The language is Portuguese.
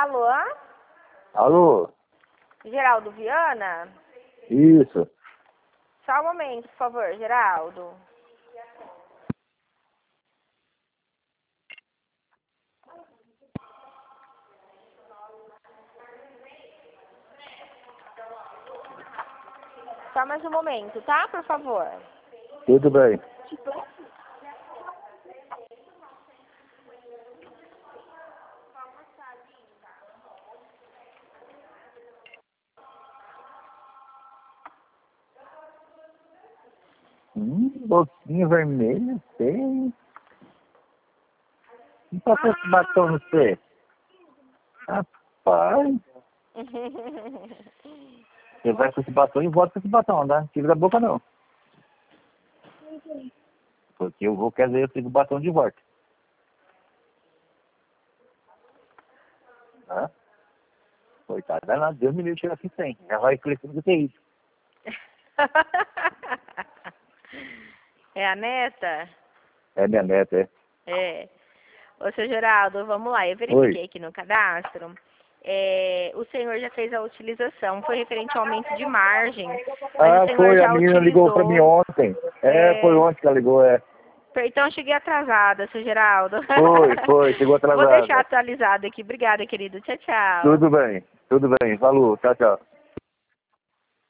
Alô? Alô? Geraldo Viana? Isso. Só um momento, por favor, Geraldo. Só mais um momento, tá? Por favor. Tudo bem. Boquinha vermelha, tem. Não passou esse batom no você? Rapaz, você vai com esse batom e volta com esse batom, tá? Não tira da boca não. Porque eu vou querer esse batom de volta. Tá? Coitado, danado, Deus me livre tirar assim sem. Já vai crescendo do que isso. É a neta? É minha neta, é. É. Ô, seu Geraldo, vamos lá. Eu verifiquei aqui no cadastro. O senhor já fez a utilização. Foi referente ao aumento de margem. Mas o senhor Foi, a já menina ligou pra mim utilizou. ontem. Foi ontem que ela ligou, Então, eu cheguei atrasada, seu Geraldo. Foi, chegou Vou deixar atrasada. atualizado aqui. Obrigada, querido. Tchau, tchau. Tudo bem, falou, tchau, tchau.